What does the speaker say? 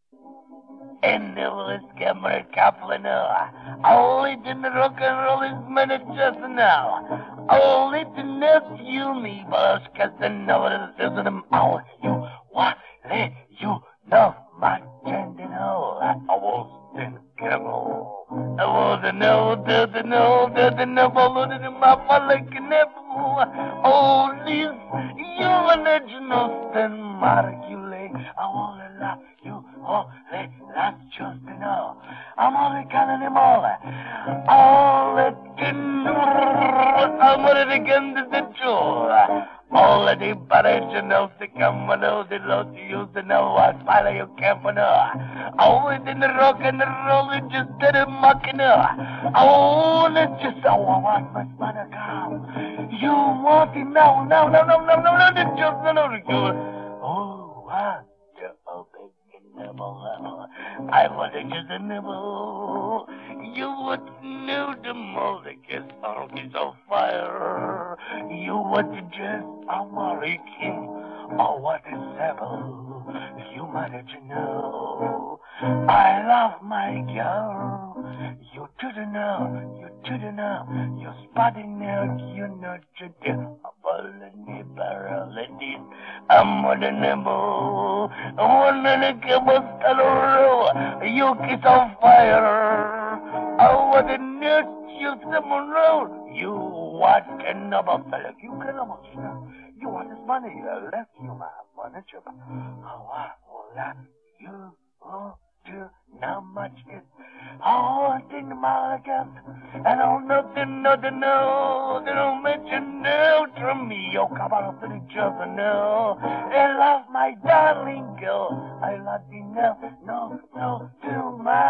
En det var skammerkappelen nu. All in the rock and roll is minute just now. All it enough you me, boss, cause the number is in them all. You, what, let you know, my gentleman. I was in camel. I was the no, the no, followed in my like never. Oh, this, you original, then Marcule. I want to love you, oh, that's just enough. I'm only calling him all. All that can, I'm on it again to the joy. All of the originals to come and know the Lord to use the know what follow you can't know. Always in the rock and the roll, it just did a mucking up. Oh, it's just so I want my mother come. You want him now, no, just another good. Oh, what? Oh, baby, nibble. I want to just a nibble. You would know the Mulligan is on fire. You would just a Mulligan. Oh, what a sebble. You manage to know. I love my girl. You didn't know. You're spotting out. You know to do. I'm on the nibble. I'm on the nibble. You kiss on fire. Oh, what a nut. You someone road. You want a noble fellow. You can almost know. You want his money. You left you my money. Oh, I will love you. Oh, do not much is. Oh, I think my again. And oh, nothing, no. They don't mention no to me. Oh, come on, to each other, no. I love my darling girl. I love you, no, to my